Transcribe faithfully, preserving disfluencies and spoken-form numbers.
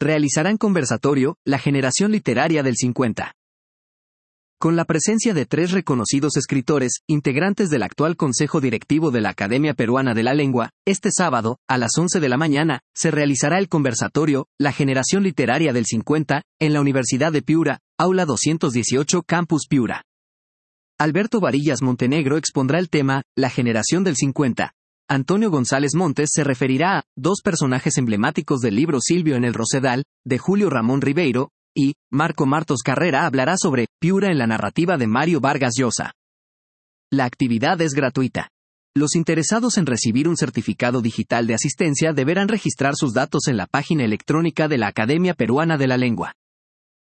realizarán conversatorio, La generación literaria del cincuenta. Con la presencia de tres reconocidos escritores, integrantes del actual Consejo Directivo de la Academia Peruana de la Lengua, este sábado, a las once de la mañana, se realizará el conversatorio, La generación literaria del cincuenta, en la Universidad de Piura, Aula doscientos dieciocho Campus Piura. Alberto Varillas Montenegro expondrá el tema, La generación del cincuenta. Antonio González Montes se referirá a dos personajes emblemáticos del libro Silvio en el Rosedal, de Julio Ramón Ribeiro, y Marco Martos Carrera hablará sobre Piura en la narrativa de Mario Vargas Llosa. La actividad es gratuita. Los interesados en recibir un certificado digital de asistencia deberán registrar sus datos en la página electrónica de la Academia Peruana de la Lengua.